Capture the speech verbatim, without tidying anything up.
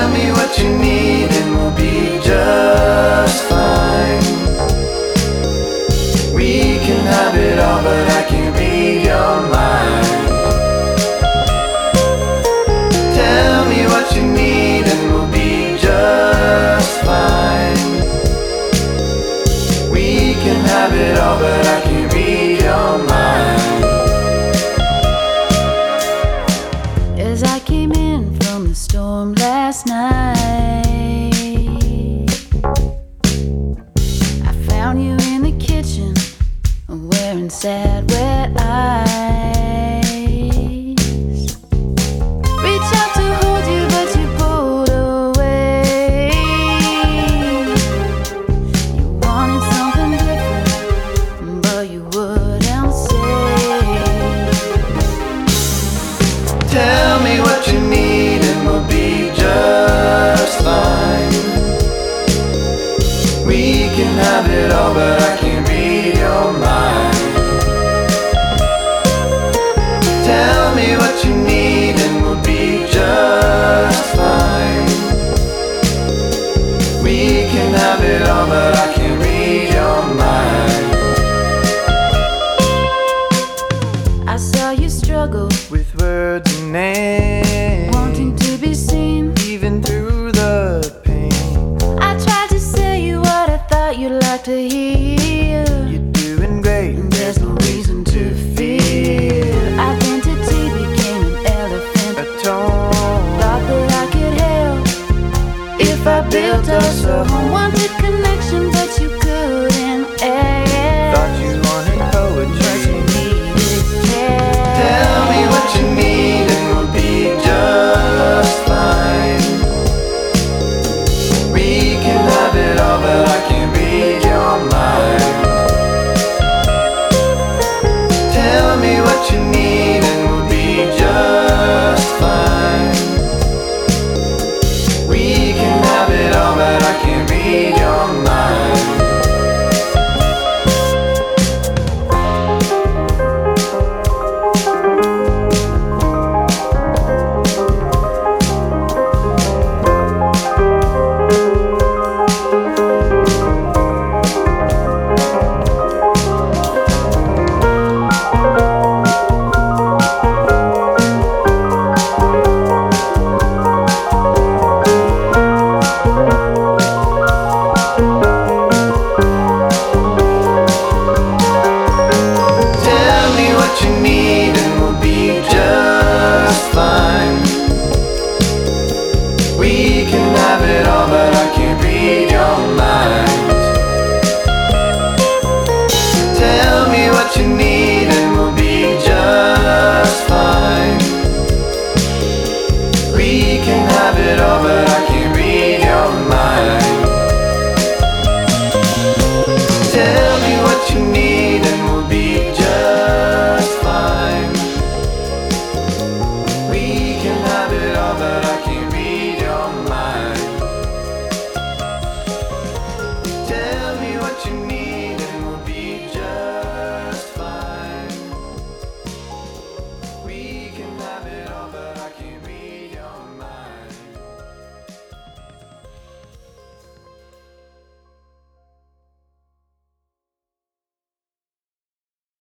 me what you need and we'll be just fine. We can have it all, but I can't read your mind. Tell me what you need and we'll be just fine. We can have it all, but I can't read your mind. As I came in from the storm last night, I found you in the kitchen, wearing sad wet eyes. Reach out to hold you, but you pulled away. You wanted something different, but you wouldn't say. Tell me what you need and we'll be just fine. We can have it all, but I can't read your mind. Tell me what you need and we'll be just fine. We can have it all, but I can't read your mind. I saw you struggle With words and names, wanting to be seen. even through the pain. I tried to say you what I thought you'd like to hear. You're doing great, There's no reason to fear. Identity became an elephant. a tone. Thought that I could help if I built us a home. Wanted connection, but you couldn't air. Thought you wanted But you poetry. needed care. Tell me what you need and we'll be just fine. We can have it all, but I can't read your mind. Tell me what you need and we'll be just fine. We can have it all, but I can't read your mind. Tell me what you need and we'll be just fine. We can have it all, but I can't